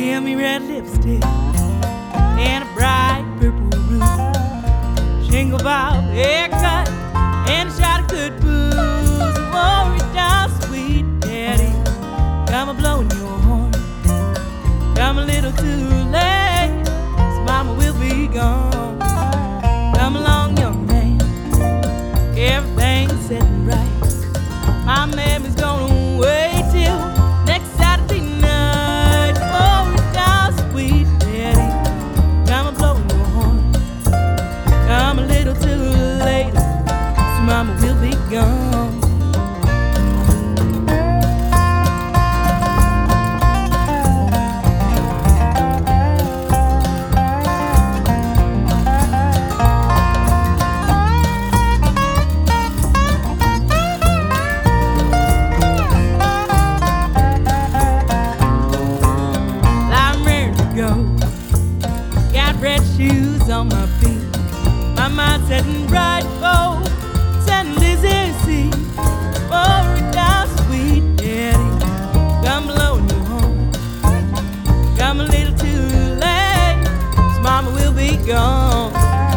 Give me red lipstick and a bright purple room, shingle bob, haircut, and a shot of good booze. Worry down, sweet daddy, come a blowing your horn. Come a little too late, 'cause mama will be gone. Come along, young man, everything's setting right. My mammy's gonna wait till next Saturday night. Worry down, sweet daddy, come a blowing your horn. Come a little too late, 'cause mama will be gone. Red shoes on my feet, my mind setting right for St. Lizzie. Worry down, sweet daddy, come blowing you home. Come a little too late, 'cause mama will be gone.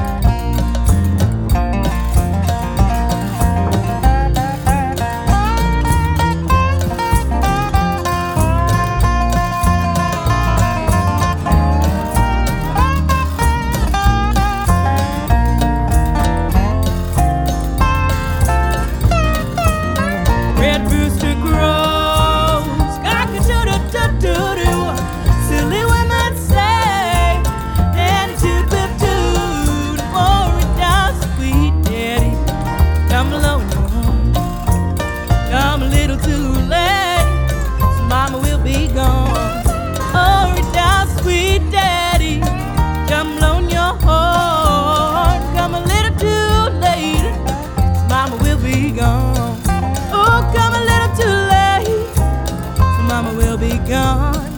Red rooster crows, cock-a-doodle-doo-doo-doo. Silly women say, daddy toot-toot-toot. Worry down, sweet daddy, come blowing your horn. Come a little too late, 'cause mama will be gone. Worry down, sweet daddy, come blowing your horn. Come a little too late, 'cause mama will be gone. Oh, come a little too late, so mama will be gone.